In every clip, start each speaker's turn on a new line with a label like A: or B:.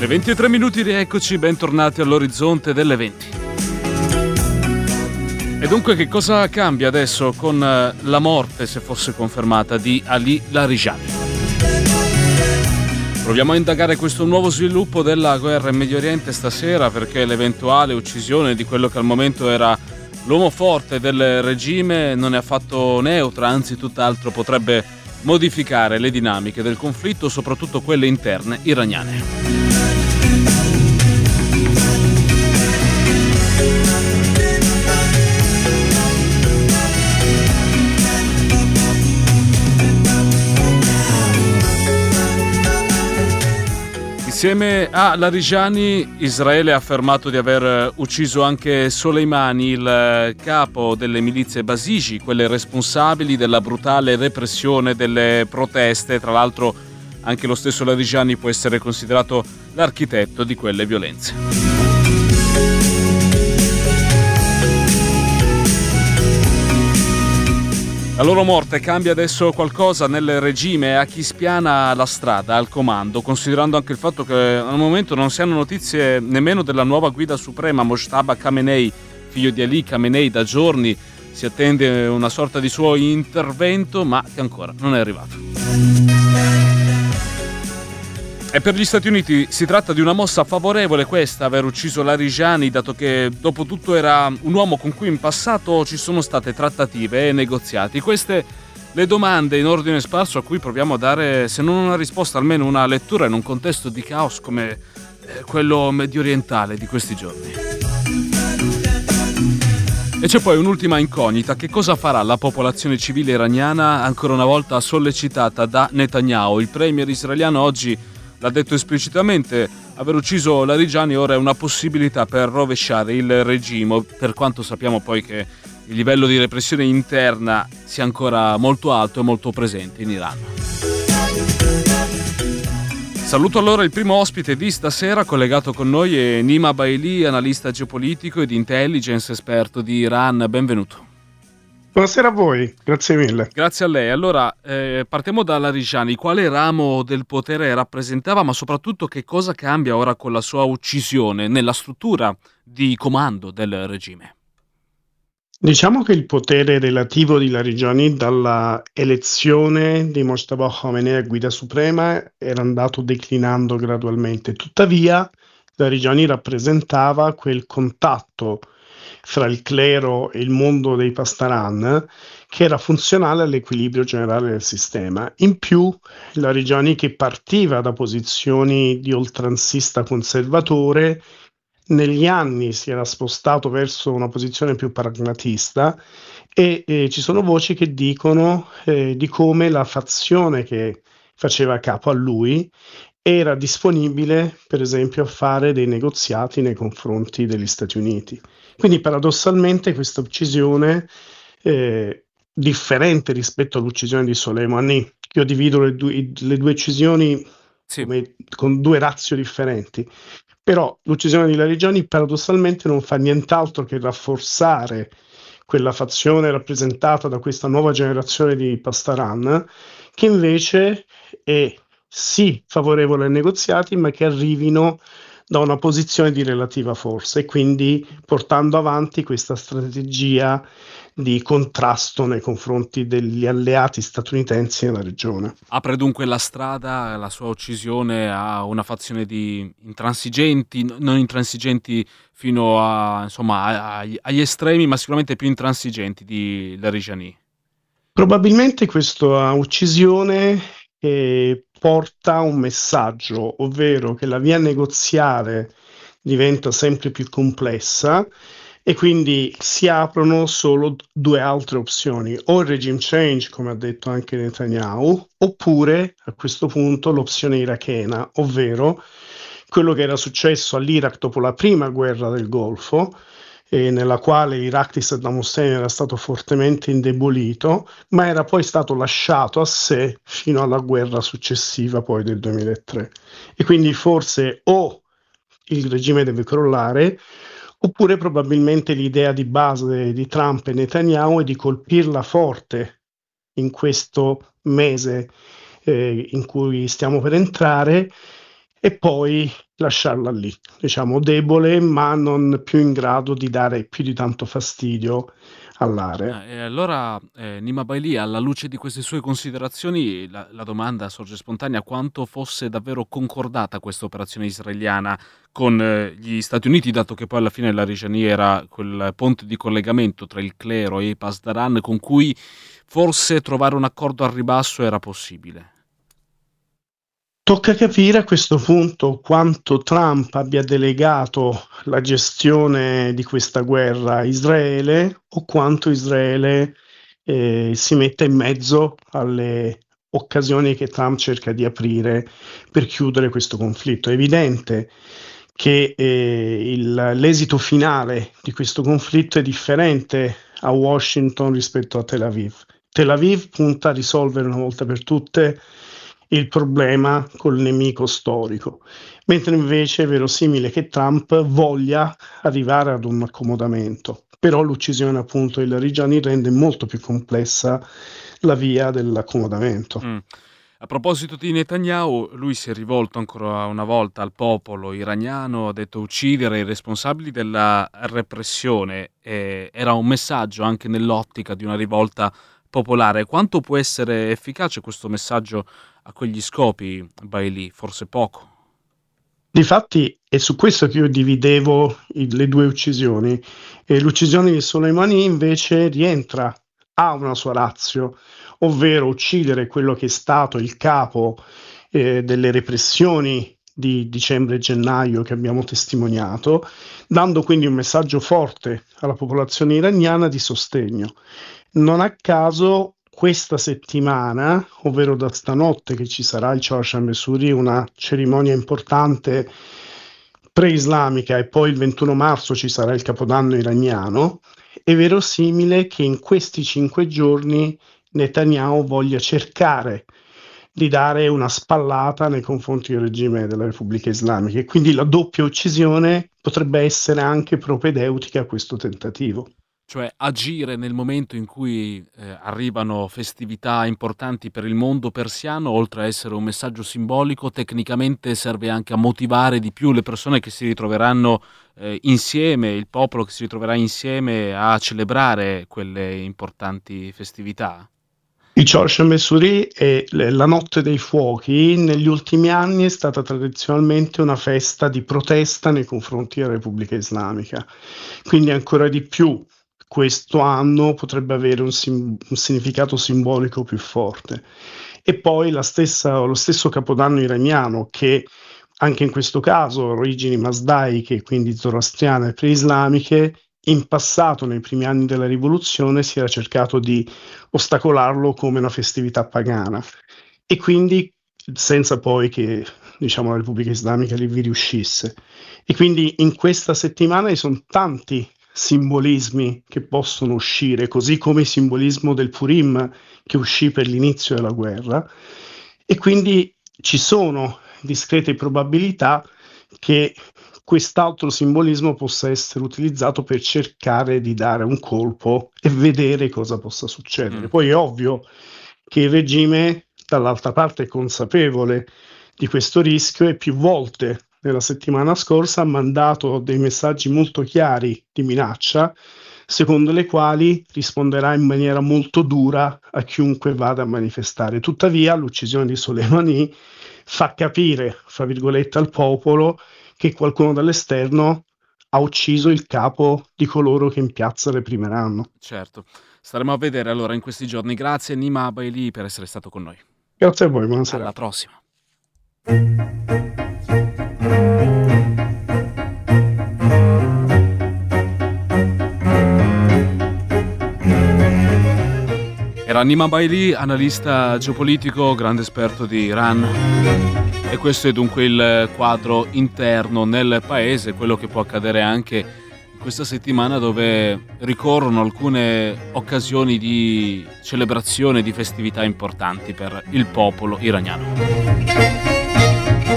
A: 23 minuti, rieccoci, bentornati all'orizzonte delle 20. E dunque che cosa cambia adesso con la morte, se fosse confermata, di Ali Larijani? Proviamo a indagare questo nuovo sviluppo della guerra in Medio Oriente stasera, perché l'eventuale uccisione di quello che al momento era l'uomo forte del regime non è affatto neutra, anzi tutt'altro potrebbe modificare le dinamiche del conflitto, soprattutto quelle interne iraniane. Insieme a Larijani, Israele ha affermato di aver ucciso anche Soleimani, il capo delle milizie Basiji, quelle responsabili della brutale repressione delle proteste. Tra l'altro anche lo stesso Larijani può essere considerato l'architetto di quelle violenze. La loro morte cambia adesso qualcosa nel regime, a chi spiana la strada al comando, considerando anche il fatto che al momento non si hanno notizie nemmeno della nuova guida suprema, Mojtaba Khamenei, figlio di Ali Khamenei. Da giorni si attende una sorta di suo intervento, ma che ancora non è arrivato. E per gli Stati Uniti si tratta di una mossa favorevole questa, aver ucciso Larijani, dato che dopo tutto era un uomo con cui in passato ci sono state trattative e negoziati. Queste le domande in ordine sparso a cui proviamo a dare, se non una risposta, almeno una lettura in un contesto di caos come quello mediorientale di questi giorni. E c'è poi un'ultima incognita: che cosa farà la popolazione civile iraniana, ancora una volta sollecitata da Netanyahu? Il premier israeliano oggi l'ha detto esplicitamente: aver ucciso Larijani ora è una possibilità per rovesciare il regime, per quanto sappiamo poi che il livello di repressione interna sia ancora molto alto e molto presente in Iran. Saluto allora il primo ospite di stasera, collegato con noi è Nima Baili, analista geopolitico e di intelligence, esperto di Iran. Benvenuto.
B: Buonasera a voi, grazie mille.
A: Grazie a lei. Allora, partiamo da Larijani. Quale ramo del potere rappresentava, ma soprattutto che cosa cambia ora con la sua uccisione nella struttura di comando del regime?
B: Diciamo che il potere relativo di Larijani dalla elezione di Mojtaba Khamenei a guida suprema era andato declinando gradualmente. Tuttavia, Larijani rappresentava quel contatto fra il clero e il mondo dei pastaran che era funzionale all'equilibrio generale del sistema. In più, Larijani, che partiva da posizioni di oltranzista conservatore, negli anni si era spostato verso una posizione più pragmatista e ci sono voci che dicono di come la fazione che faceva capo a lui era disponibile, per esempio, a fare dei negoziati nei confronti degli Stati Uniti. Quindi paradossalmente questa uccisione, differente rispetto all'uccisione di Soleimani, io divido le due uccisioni con due ratio differenti, però l'uccisione di Larijani paradossalmente non fa nient'altro che rafforzare quella fazione rappresentata da questa nuova generazione di pastaran, che invece è sì favorevole ai negoziati, ma che arrivino da una posizione di relativa forza e quindi portando avanti questa strategia di contrasto nei confronti degli alleati statunitensi nella regione.
A: Apre dunque la strada, la sua uccisione, a una fazione di intransigenti, non intransigenti fino a, insomma, agli estremi, ma sicuramente più intransigenti di Larijani.
B: Probabilmente questa uccisione porta un messaggio, ovvero che la via negoziale diventa sempre più complessa e quindi si aprono solo due altre opzioni: o il regime change, come ha detto anche Netanyahu, oppure a questo punto l'opzione irachena, ovvero quello che era successo all'Iraq dopo la prima guerra del Golfo, nella quale l'Iraq di Saddam Hussein era stato fortemente indebolito, ma era poi stato lasciato a sé fino alla guerra successiva poi del 2003. E quindi forse o il regime deve crollare, oppure probabilmente l'idea di base di Trump e Netanyahu è di colpirla forte in questo mese in cui stiamo per entrare, e poi lasciarla lì, diciamo debole, ma non più in grado di dare più di tanto fastidio all'area.
A: E allora, Nima Bailey, alla luce di queste sue considerazioni, la domanda sorge spontanea: quanto fosse davvero concordata questa operazione israeliana con gli Stati Uniti, dato che poi alla fine la Reggiani era quel ponte di collegamento tra il clero e i Pasdaran con cui forse trovare un accordo al ribasso era possibile.
B: Tocca capire a questo punto quanto Trump abbia delegato la gestione di questa guerra a Israele o quanto Israele si metta in mezzo alle occasioni che Trump cerca di aprire per chiudere questo conflitto. È evidente che l'esito finale di questo conflitto è differente a Washington rispetto a Tel Aviv. Tel Aviv punta a risolvere una volta per tutte il problema col nemico storico, mentre invece è verosimile che Trump voglia arrivare ad un accomodamento. Però l'uccisione appunto di Larijani rende molto più complessa la via dell'accomodamento.
A: A proposito di Netanyahu, lui si è rivolto ancora una volta al popolo iraniano, ha detto uccidere i responsabili della repressione, era un messaggio anche nell'ottica di una rivolta popolare. Quanto può essere efficace questo messaggio a quegli scopi, Bailey? Forse poco.
B: Difatti è su questo che io dividevo le due uccisioni. L'uccisione di Soleimani invece rientra, ha una sua ratio, ovvero uccidere quello che è stato il capo delle repressioni di dicembre e gennaio che abbiamo testimoniato, dando quindi un messaggio forte alla popolazione iraniana di sostegno. Non a caso questa settimana, ovvero da stanotte che ci sarà il Chorsham Mesuri, una cerimonia importante pre-islamica, e poi il 21 marzo ci sarà il Capodanno iraniano, è verosimile che in questi 5 giorni Netanyahu voglia cercare di dare una spallata nei confronti del regime della Repubblica Islamica, e quindi la doppia uccisione potrebbe essere anche propedeutica a questo tentativo.
A: Cioè agire nel momento in cui arrivano festività importanti per il mondo persiano, oltre a essere un messaggio simbolico, tecnicamente serve anche a motivare di più le persone che si ritroveranno insieme, il popolo che si ritroverà insieme a celebrare quelle importanti festività.
B: Il Chorsham Mesuri e la Notte dei Fuochi negli ultimi anni è stata tradizionalmente una festa di protesta nei confronti della Repubblica Islamica, quindi ancora di più questo anno potrebbe avere un significato simbolico più forte. E poi lo stesso Capodanno iraniano, che anche in questo caso origini masdaiche, quindi zoroastriane e pre-islamiche, in passato, nei primi anni della rivoluzione, si era cercato di ostacolarlo come una festività pagana, e quindi senza poi che, diciamo, la Repubblica Islamica vi riuscisse. E quindi in questa settimana ci sono tanti simbolismi che possono uscire, così come il simbolismo del Purim che uscì per l'inizio della guerra, e quindi ci sono discrete probabilità che quest'altro simbolismo possa essere utilizzato per cercare di dare un colpo e vedere cosa possa succedere. Poi è ovvio che il regime dall'altra parte è consapevole di questo rischio e più volte nella settimana scorsa ha mandato dei messaggi molto chiari di minaccia, secondo le quali risponderà in maniera molto dura a chiunque vada a manifestare. Tuttavia, l'uccisione di Soleimani fa capire, fra virgolette, al popolo che qualcuno dall'esterno ha ucciso il capo di coloro che in piazza reprimeranno.
A: Certo, staremo a vedere allora in questi giorni. Grazie Nima Bailey per essere stato con noi.
B: Grazie a voi, buonasera.
A: Alla prossima. Era Nima Bailey, analista geopolitico, grande esperto di Iran. E questo è dunque il quadro interno nel paese, quello che può accadere anche in questa settimana, dove ricorrono alcune occasioni di celebrazione, di festività importanti per il popolo iraniano.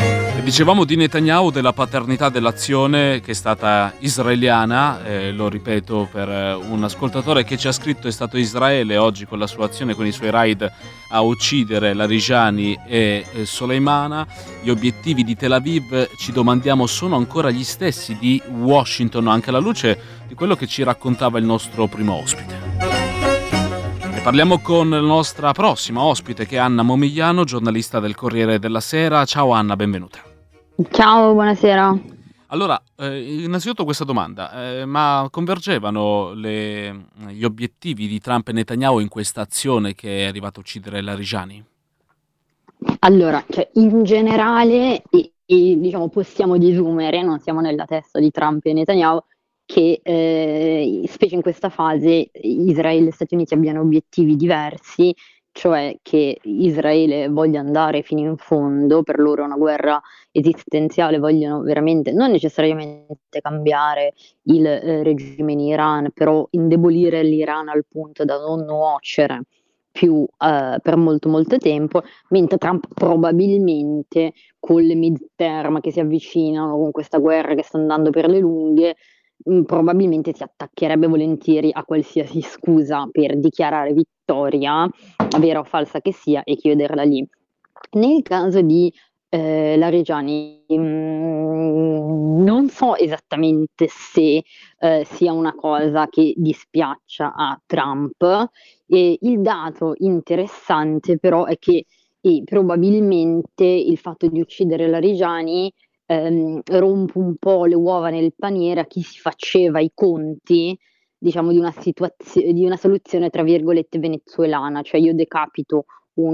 A: Dicevamo di Netanyahu, della paternità dell'azione che è stata israeliana, lo ripeto per un ascoltatore che ci ha scritto, è stato Israele oggi con la sua azione, con i suoi raid a uccidere Larijani e Soleimana. Gli obiettivi di Tel Aviv, ci domandiamo, sono ancora gli stessi di Washington, anche alla luce di quello che ci raccontava il nostro primo ospite. Parliamo con la nostra prossima ospite, che è Anna Momigliano, giornalista del Corriere della Sera. Ciao Anna, benvenuta.
C: Ciao, buonasera.
A: Allora, innanzitutto questa domanda, ma convergevano gli obiettivi di Trump e Netanyahu in questa azione che è arrivata a uccidere Larijani?
C: Allora, in generale, diciamo, possiamo desumere, non siamo nella testa di Trump e Netanyahu, che specie in questa fase Israele e Stati Uniti abbiano obiettivi diversi, cioè che Israele voglia andare fino in fondo, per loro è una guerra esistenziale, vogliono veramente, non necessariamente cambiare il regime in Iran, però indebolire l'Iran al punto da non nuocere più per molto molto tempo, mentre Trump probabilmente con le midterm che si avvicinano, con questa guerra che sta andando per le lunghe, probabilmente si attaccherebbe volentieri a qualsiasi scusa per dichiarare vittoria, vera o falsa che sia, e chiuderla lì. Nel caso di Larijani, non so esattamente se sia una cosa che dispiaccia a Trump. Il dato interessante però è che probabilmente il fatto di uccidere Larijani rompe un po' le uova nel paniere a chi si faceva i conti, diciamo, di una soluzione tra virgolette venezuelana, cioè io decapito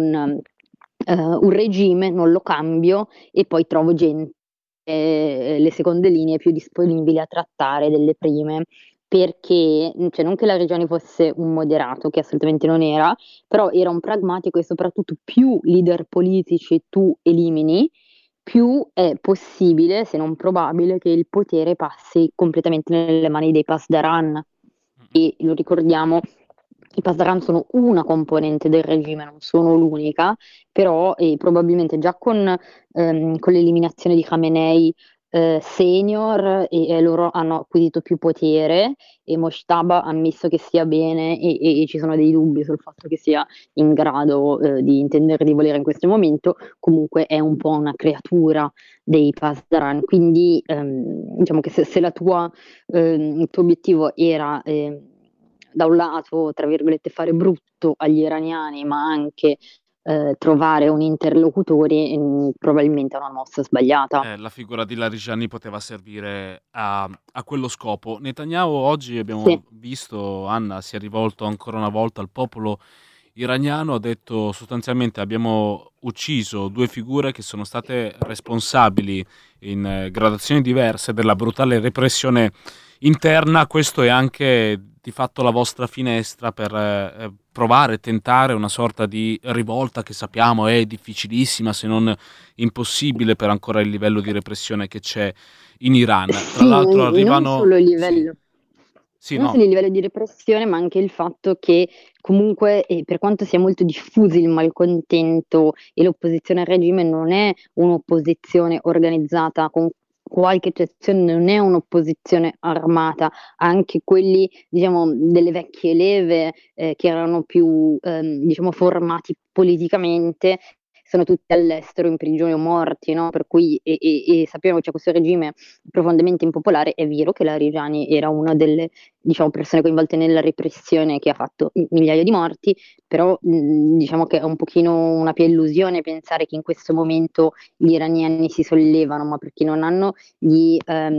C: un regime, non lo cambio e poi trovo gente, le seconde linee più disponibili a trattare delle prime. Perché, cioè, non che Larijani fosse un moderato, che assolutamente non era, però era un pragmatico e soprattutto più leader politici tu elimini, più è possibile, se non probabile, che il potere passi completamente nelle mani dei Pasdaran. E lo ricordiamo, i Pasdaran sono una componente del regime, non sono l'unica, però probabilmente già con l'eliminazione di Khamenei senior loro hanno acquisito più potere e Moshtaba ha ammesso che sia bene e ci sono dei dubbi sul fatto che sia in grado di intendere di volere in questo momento, comunque è un po' una creatura dei Pasdaran, quindi diciamo che se il tuo obiettivo era da un lato, tra virgolette, fare brutto agli iraniani, ma anche trovare un interlocutore, probabilmente è una mossa sbagliata.
A: La figura di Larijani poteva servire a quello scopo. Netanyahu oggi, abbiamo
C: Sì.
A: visto, Anna, si è rivolto ancora una volta al popolo iraniano, ha detto sostanzialmente: abbiamo ucciso due figure che sono state responsabili in gradazioni diverse della brutale repressione interna. Questo è anche di fatto la vostra finestra per provare, tentare una sorta di rivolta che sappiamo è difficilissima, se non impossibile, per ancora il livello di repressione che c'è in Iran. Tra l'altro arrivano...
C: Non solo il livello.
A: Sì,
C: Non
A: no.
C: solo il livello di repressione, ma anche il fatto che comunque, per quanto sia molto diffuso il malcontento e l'opposizione al regime, non è un'opposizione organizzata, con qualche eccezione, non è un'opposizione armata. Anche quelli, diciamo, delle vecchie leve che erano più, diciamo, formati politicamente, sono tutti all'estero in prigione o morti, no? Per cui sappiamo che c'è questo regime profondamente impopolare. È vero che Larijani era una delle, diciamo, persone coinvolte nella repressione che ha fatto migliaia di morti, però diciamo che è un pochino una pia illusione pensare che in questo momento gli iraniani si sollevano, ma perché non hanno gli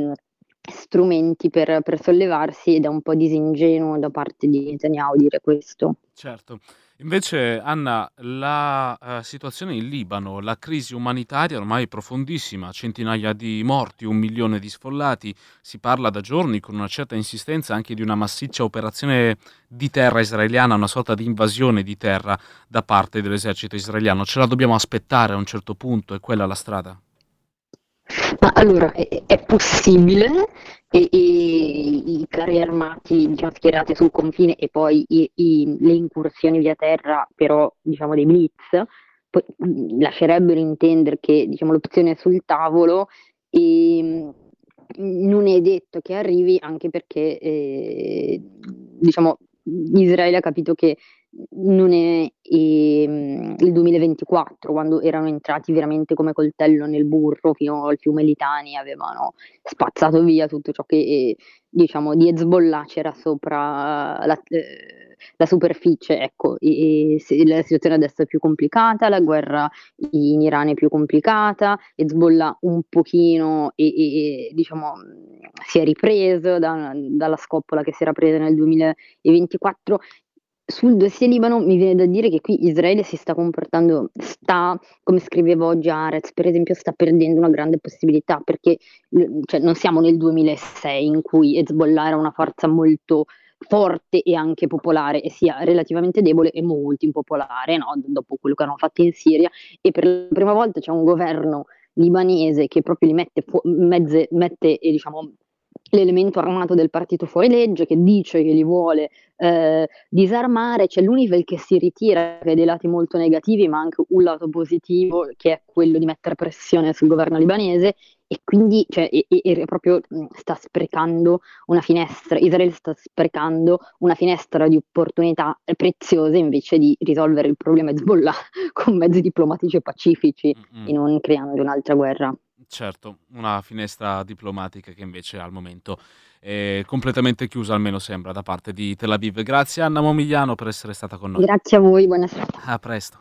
C: strumenti per sollevarsi, ed è un po' disingenuo da parte di Netanyahu dire questo.
A: Certo. Invece, Anna, la situazione in Libano, la crisi umanitaria ormai profondissima, centinaia di morti, 1 milione di sfollati, si parla da giorni con una certa insistenza anche di una massiccia operazione di terra israeliana, una sorta di invasione di terra da parte dell'esercito israeliano. Ce la dobbiamo aspettare a un certo punto? È quella la strada?
C: Ma allora è possibile, e i carri armati, diciamo, schierati sul confine, e poi le incursioni via terra, però diciamo dei blitz, lascerebbero intendere che, diciamo, l'opzione è sul tavolo e non è detto che arrivi, anche perché diciamo, Israele ha capito che non è il 2024, quando erano entrati veramente come coltello nel burro fino al fiume Litani, avevano spazzato via tutto ciò che diciamo di Hezbollah c'era sopra la superficie. Ecco, la situazione adesso è più complicata, la guerra in Iran è più complicata, Hezbollah un pochino diciamo si è ripreso dalla scoppola che si era presa nel 2024. Sul dossier Libano mi viene da dire che qui Israele si sta comportando, come scriveva oggi Haaretz, per esempio, sta perdendo una grande possibilità, perché cioè, non siamo nel 2006 in cui Hezbollah era una forza molto forte e anche popolare, e sia relativamente debole e molto impopolare, no? Dopo quello che hanno fatto in Siria, e per la prima volta c'è un governo libanese che proprio li mette diciamo, l'elemento armato del partito fuori legge, che dice che li vuole disarmare. C'è l'UNIFIL che si ritira, che ha dei lati molto negativi, ma anche un lato positivo, che è quello di mettere pressione sul governo libanese, e quindi cioè, proprio sta sprecando una finestra, Israele sta sprecando una finestra di opportunità preziose, invece di risolvere il problema Hezbollah con mezzi diplomatici e pacifici e non creando un'altra guerra.
A: Certo, una finestra diplomatica che invece al momento è completamente chiusa, almeno sembra, da parte di Tel Aviv. Grazie Anna Momigliano per essere stata con noi.
C: Grazie a voi, buona serata.
A: A presto.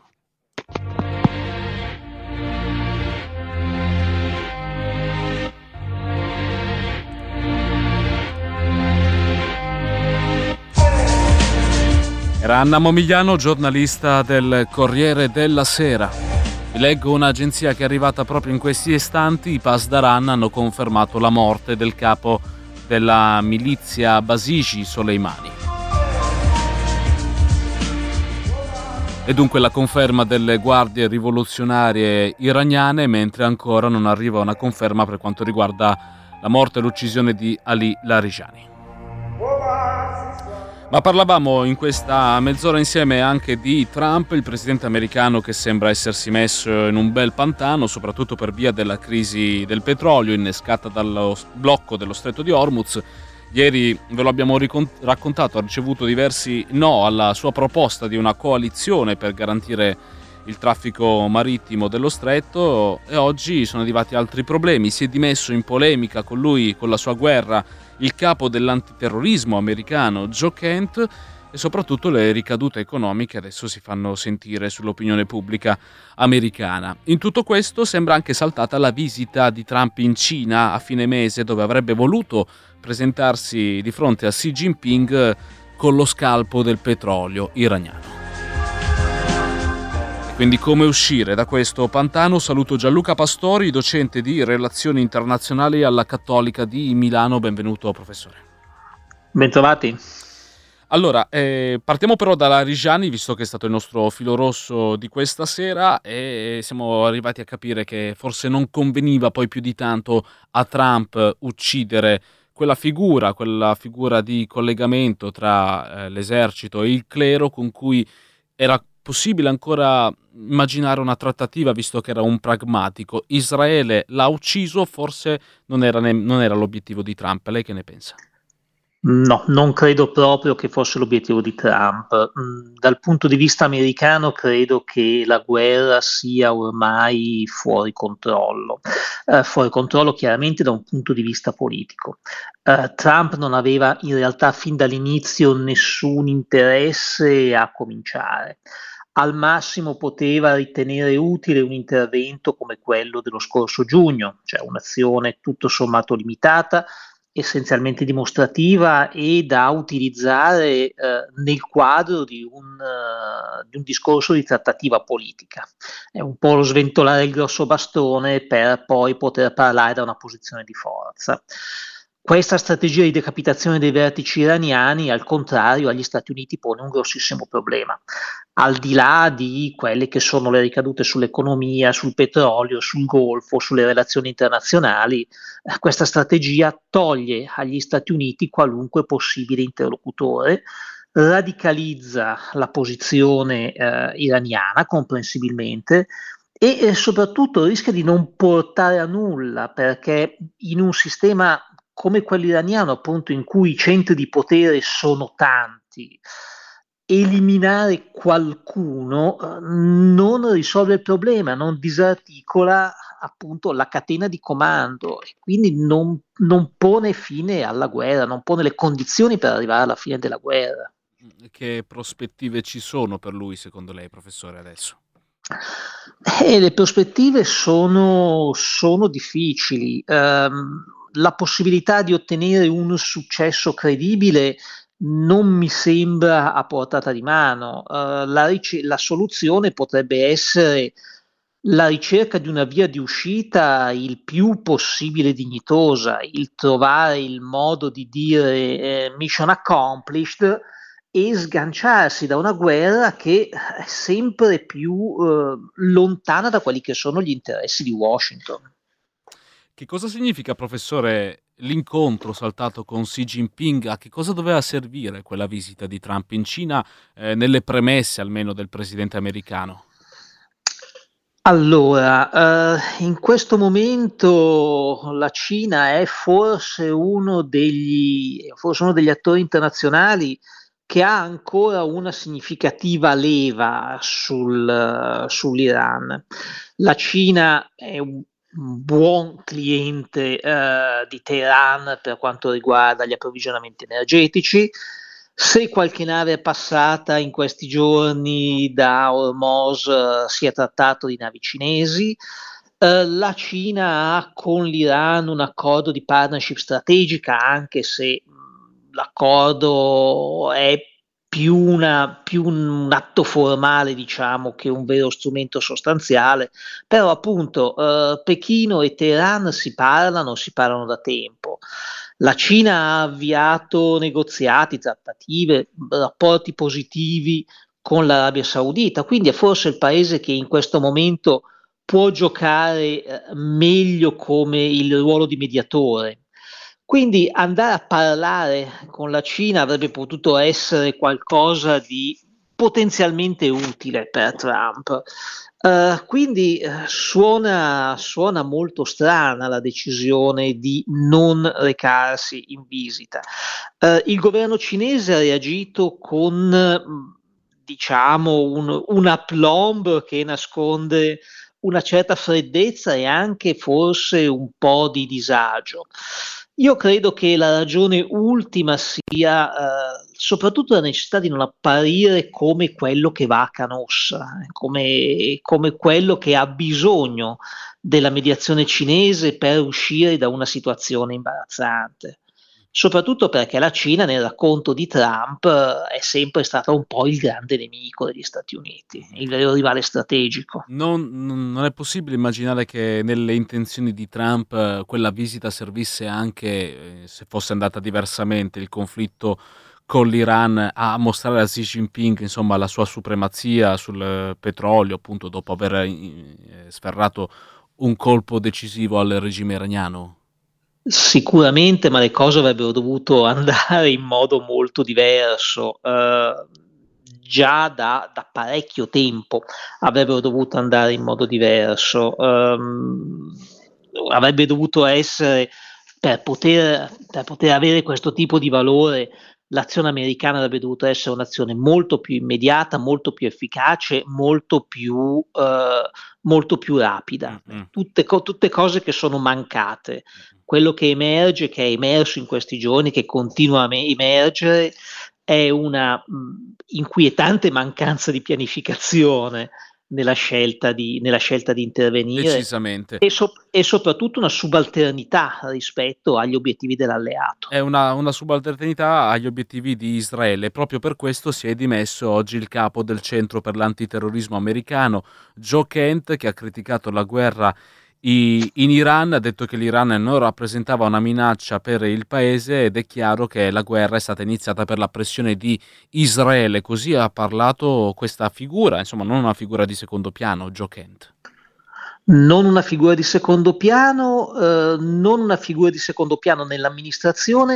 A: Era Anna Momigliano, giornalista del Corriere della Sera. Vi leggo un'agenzia che è arrivata proprio in questi istanti. I Pasdaran hanno confermato la morte del capo della milizia Basiji Soleimani. E dunque la conferma delle guardie rivoluzionarie iraniane, mentre ancora non arriva una conferma per quanto riguarda la morte e l'uccisione di Ali Larijani. Ma parlavamo in questa mezz'ora insieme anche di Trump, il presidente americano che sembra essersi messo in un bel pantano, soprattutto per via della crisi del petrolio innescata dallo blocco dello stretto di Hormuz. Ieri ve lo abbiamo raccontato, ha ricevuto diversi no alla sua proposta di una coalizione per garantire il traffico marittimo dello stretto, e oggi sono arrivati altri problemi. Si è dimesso in polemica con lui, con la sua guerra, il capo dell'antiterrorismo americano Joe Kent, e soprattutto le ricadute economiche adesso si fanno sentire sull'opinione pubblica americana. In tutto questo sembra anche saltata la visita di Trump in Cina a fine mese, dove avrebbe voluto presentarsi di fronte a Xi Jinping con lo scalpo del petrolio iraniano. Quindi come uscire da questo pantano? Saluto Gianluca Pastori, docente di Relazioni Internazionali alla Cattolica di Milano. Benvenuto, professore.
D: Bentrovati.
A: Allora, partiamo però da Larijani, visto che è stato il nostro filo rosso di questa sera, e siamo arrivati a capire che forse non conveniva poi più di tanto a Trump uccidere quella figura di collegamento tra l'esercito e il clero, con cui era possibile ancora immaginare una trattativa, visto che era un pragmatico. Israele l'ha ucciso, forse non era l'obiettivo di Trump. Lei che ne pensa?
D: No, non credo proprio che fosse l'obiettivo di Trump. Dal punto di vista americano credo che la guerra sia ormai fuori controllo chiaramente da un punto di vista politico. Trump non aveva in realtà fin dall'inizio nessun interesse a cominciare. Al massimo poteva ritenere utile un intervento come quello dello scorso giugno, cioè un'azione tutto sommato limitata, essenzialmente dimostrativa e da utilizzare nel quadro di un discorso di trattativa politica. È un po' lo sventolare il grosso bastone per poi poter parlare da una posizione di forza. Questa strategia di decapitazione dei vertici iraniani, al contrario, agli Stati Uniti pone un grossissimo problema. Al di là di quelle che sono le ricadute sull'economia, sul petrolio, sul Golfo, sulle relazioni internazionali, questa strategia toglie agli Stati Uniti qualunque possibile interlocutore, radicalizza la posizione iraniana, comprensibilmente, e soprattutto rischia di non portare a nulla, perché in un sistema come quello iraniano, appunto, in cui i centri di potere sono tanti, eliminare qualcuno non risolve il problema, non disarticola appunto la catena di comando e quindi non pone fine alla guerra, non pone le condizioni per arrivare alla fine della guerra.
A: Che prospettive ci sono per lui, secondo lei, professore, adesso?
D: Le prospettive sono difficili. La possibilità di ottenere un successo credibile non mi sembra a portata di mano. La soluzione potrebbe essere la ricerca di una via di uscita il più possibile dignitosa, il trovare il modo di dire mission accomplished e sganciarsi da una guerra che è sempre più lontana da quelli che sono gli interessi di Washington.
A: Che cosa significa, professore, l'incontro saltato con Xi Jinping? A che cosa doveva servire quella visita di Trump in Cina, nelle premesse almeno del presidente americano?
D: Allora, in questo momento la Cina è forse uno degli attori internazionali che ha ancora una significativa leva sull'Iran. La Cina è un buon cliente di Teheran per quanto riguarda gli approvvigionamenti energetici. Se qualche nave è passata in questi giorni da Hormuz, si è trattato di navi cinesi. La Cina ha con l'Iran un accordo di partnership strategica, anche se l'accordo è più un atto formale, diciamo, che un vero strumento sostanziale, però appunto Pechino e Teheran si parlano da tempo. La Cina ha avviato negoziati, trattative, rapporti positivi con l'Arabia Saudita, quindi è forse il paese che in questo momento può giocare meglio come il ruolo di mediatore. Quindi andare a parlare con la Cina avrebbe potuto essere qualcosa di potenzialmente utile per Trump. Quindi suona molto strana la decisione di non recarsi in visita. Il governo cinese ha reagito con diciamo un aplomb che nasconde una certa freddezza e anche forse un po' di disagio. Io credo che la ragione ultima sia soprattutto la necessità di non apparire come quello che va a canossa, come quello che ha bisogno della mediazione cinese per uscire da una situazione imbarazzante. Soprattutto perché la Cina nel racconto di Trump è sempre stata un po' il grande nemico degli Stati Uniti, il vero rivale strategico.
A: Non è possibile immaginare che nelle intenzioni di Trump quella visita servisse anche, se fosse andata diversamente, il conflitto con l'Iran, a mostrare a Xi Jinping, insomma, la sua supremazia sul petrolio, appunto dopo aver sferrato un colpo decisivo al regime iraniano?
D: Sicuramente, ma le cose avrebbero dovuto andare in modo molto diverso. Già da parecchio tempo avrebbero dovuto andare in modo diverso. Avrebbe dovuto essere, per poter avere questo tipo di valore, l'azione americana avrebbe dovuto essere un'azione molto più immediata, molto più efficace, molto più rapida. Tutte cose che sono mancate. Quello che emerge, che è emerso in questi giorni, che continua a emergere, è una inquietante mancanza di pianificazione nella scelta di intervenire.
A: Decisamente.
D: E soprattutto una subalternità rispetto agli obiettivi dell'alleato.
A: È una subalternità agli obiettivi di Israele. Proprio per questo si è dimesso oggi il capo del Centro per l'Antiterrorismo americano, Joe Kent, che ha criticato la guerra in Iran, ha detto che l'Iran non rappresentava una minaccia per il paese ed è chiaro che la guerra è stata iniziata per la pressione di Israele. Così ha parlato questa figura, insomma non una figura di secondo piano, Joe Kent.
D: Non una figura di secondo piano, nell'amministrazione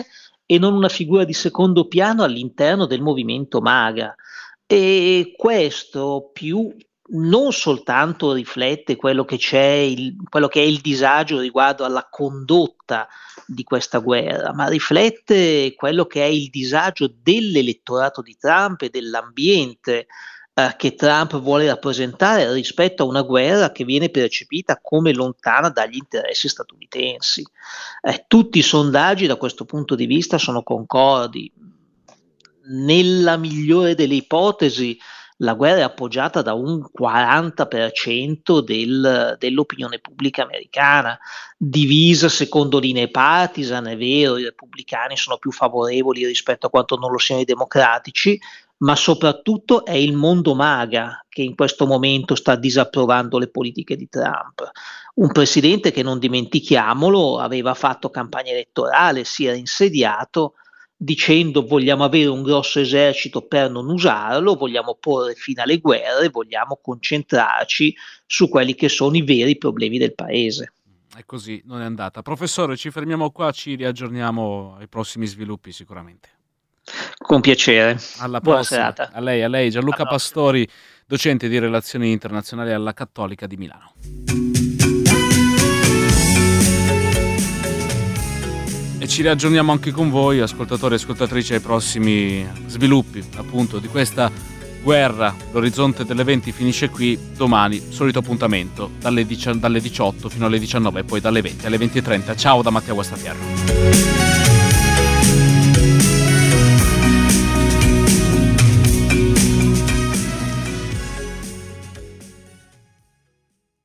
D: e non una figura di secondo piano all'interno del movimento MAGA. E questo non soltanto riflette quello che è il disagio riguardo alla condotta di questa guerra, ma riflette quello che è il disagio dell'elettorato di Trump e dell'ambiente che Trump vuole rappresentare rispetto a una guerra che viene percepita come lontana dagli interessi statunitensi. Tutti i sondaggi da questo punto di vista sono concordi. Nella migliore delle ipotesi, la guerra è appoggiata da un 40% dell'opinione pubblica americana, divisa secondo linee partisan. È vero, i repubblicani sono più favorevoli rispetto a quanto non lo siano i democratici, ma soprattutto è il mondo MAGA che in questo momento sta disapprovando le politiche di Trump. Un presidente che, non dimentichiamolo, aveva fatto campagna elettorale, si era insediato dicendo: vogliamo avere un grosso esercito per non usarlo, vogliamo porre fine alle guerre, vogliamo concentrarci su quelli che sono i veri problemi del paese.
A: E così non è andata. Professore, ci fermiamo qua, ci riaggiorniamo ai prossimi sviluppi sicuramente.
D: Con piacere.
A: Alla
D: Buona
A: prossima.
D: serata.
A: A lei Gianluca Pastori, docente di relazioni internazionali alla Cattolica di Milano. E ci riaggiorniamo anche con voi, ascoltatori e ascoltatrici, ai prossimi sviluppi appunto di questa guerra. L'orizzonte dell'eventi finisce qui. Domani solito appuntamento dalle 18 fino alle 19 e poi dalle 20 alle 20:30. Ciao da Matteo Guastaferro.